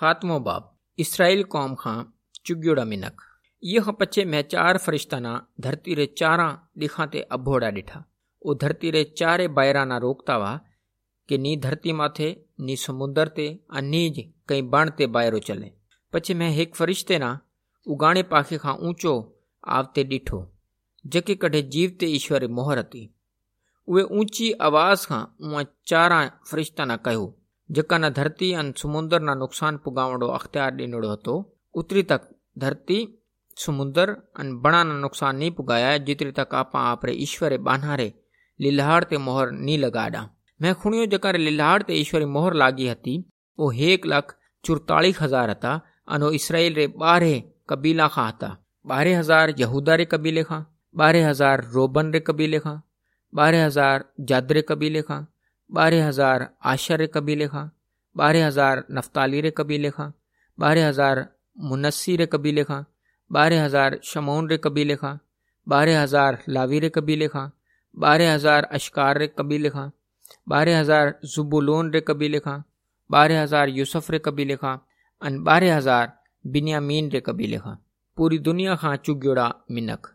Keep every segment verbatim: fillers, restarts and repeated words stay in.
खात्मो बाब इसराइल कौम खां चुग्योड़ा मिनक। ये खां पछे मैं चार फरिश्ताना धरती रे चारा दिखा ते अभोड़ा डिठा। ओ धरती रे चारे बायराना रोकता वा कि नी धरती माथे नी समुंदर ते अनीज कई बण ते बायरो चले। पछे मैं एक फरिश्ते ना उगाणे पाखे खां ऊंचो आवते डिठो जके कढे जीवते ईश्वरे मोहर हती। उहे ऊंची आवाज खां उहा चारा फरिश्ताना कहो जका न धरती अन समुंदर ना नुकसान पुगावणो अख्तियार ॾिनोड़ो हतो, उतरी तक धरती समुंदर अन बणा ना नुकसान नहीं पुगाया जितरी तक आपा आपरे ईश्वरे बान्हारे लीलाहाड़ ते मोहर नी लगाड़ा। मैं खुणियो जकारे लीलाहाड़ ते ईश्वरी मोहर लागी हती ओ एक लाख चुरतालीस हजार हता। अनो इसराइल रे बारह कबीला खां हता। बारह हजार यहूदा रे कबीले खां, बारह हजार रोबन रे कबीले खां, बारह हजार जाद रे कबीले खां, बारह हजार आशर रे कबीले खां, बारह हजार नफ्ताली रे कबीले खां, बारह हजार मुनस्सी रे कबीले खां, बारह हजार शमौन रे कबीले खां, बारह हजार लावी रे कबीले खां, बारह हजार अशकार रे कबीले खां, बारह हजार जुबुलून रे कबीले खां, बारह हजार यूसुफ रे कबीले खां, अन बारह हजार बिन्यामीन रे कबीले खां। पूरी दुनिया खां चुग्योड़ा मिनक।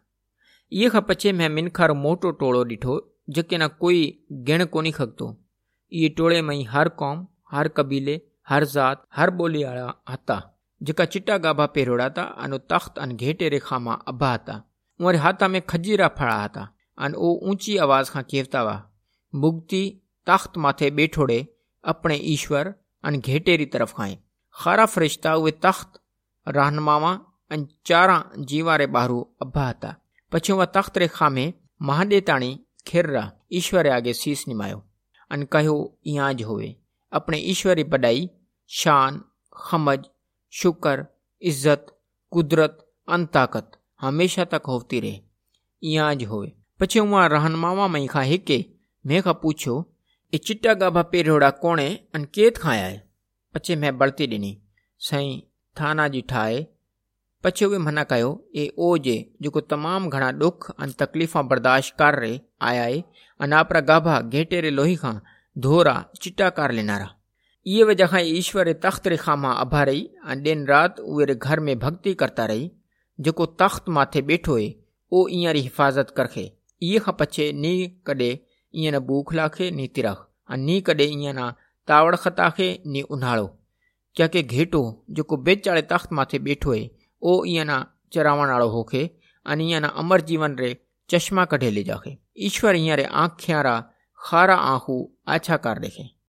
ये खां पछे मैं मिनखार मोटो टोड़ो ॾिठो जके ना कोई गिण कोनी खगतो। ये टोड़े में हर कौम, हर कबीले, हर जात, हर बोली आला हता जका चिट्टा गाभा पेरोड़ा था। अनो तख्त अन घेटे रे खामा अब्बा हता। उमरे हाथा में खजीरा फड़ा हता। अन ओ ऊंची आवाज खां केवता वा मुक्ति तख्त माथे बैठोड़े अपने ईश्वर अन घेटे री तरफ खाए। खारा फरिश्ता उहे तख्त रहनुमावा अन चारा जीवा रे बाहरू अब्बा हता। पछी वह तख्त रे खामे महाडे ताणी खिर्रा ईश्वरे आगे शीस निमायो अन कहो इयाज होवे। अपने ईश्वरी बड़ाई, शान, खमज, शुक्र, इज्जत, कुदरत अन ताकत हमेशा तक होती रहे। इयाज होवे। पछे वहाँ रहनुमावा मई खां हिके मैं खां पूछो ए चिट्टा गाभा पेरोड़ा कोणे अन केत खाया है। पछे मैं बड़ती ॾिनी सई थाना जी ठाए। पछे उहे मना कयो ए ओ जे जेको तमाम घणा दुख अन तकलीफ़ा बर्दाश्त कर रे आया है अन आपरा गाभा घेटे रे लोही खां धोरा चिट्टा कार लेनारा। ये वजह खां ईश्वर तख्त रे खामा अभा रही अन दिन रात उहे रे घर में भक्ति करता रही। जेको तख्त माथे बैठो है ओ इयां री हिफाजत करखे। इहे खां पछे नी कॾे इयां न भूख लाखे नी तिरख अन नी कॾे इयां ना तावड़ खताखे नी उन्हाड़ो। क्या के घेटो जेको बेचाळे तख्त माथे बैठो है ओ इयां ना चरावण वालो होखे अन इयां ना अमर जीवन रे चश्मा कढे ले जाखे। ईश्वर इयां रे आँखियां रा खारा आंखू आछा कर देखे।